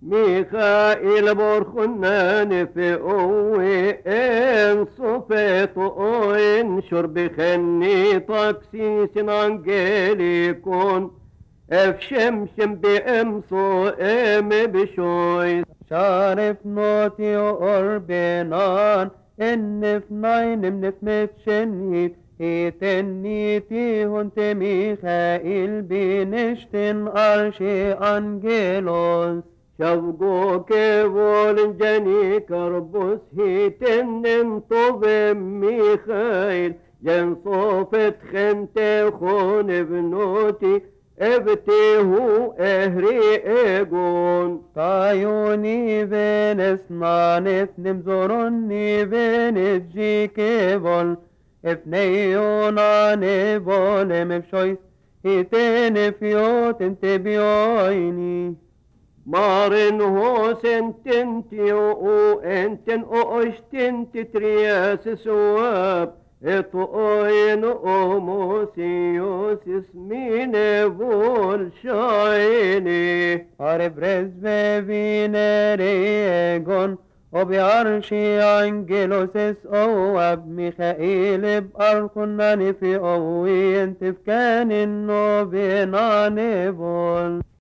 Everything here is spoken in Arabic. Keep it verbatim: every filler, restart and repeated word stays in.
ميخائيل برخنان في قوي ان صفيت ان شرب خني تاكسيس انجيليكون اف شمشم بامصو ام بشوي شارف نوتي أربنان إن فناين من فمتشنيت هيتنيتي هنت ميخائيل بنشتن أرشي أنجيلوس شفقو كيفول جني كربوس هيتن طب ميخائيل جن صوفت خنت خون بنوتي ابتهو اهري ايقون طايوني بين اسمان نمزرني بين الجيكيبول افنيوناني بول مبشويس هيتين فيوت انت بيويني مارن هو سنتنتي او انتن او اشتنت ترياس سواب اتوين اوموسيوس اسمين بول شايني عرب رزب بيناريغون وبعرشي انجلوسس او اب ميخائيل باركناني في اوي انت في كان النوبيناني بول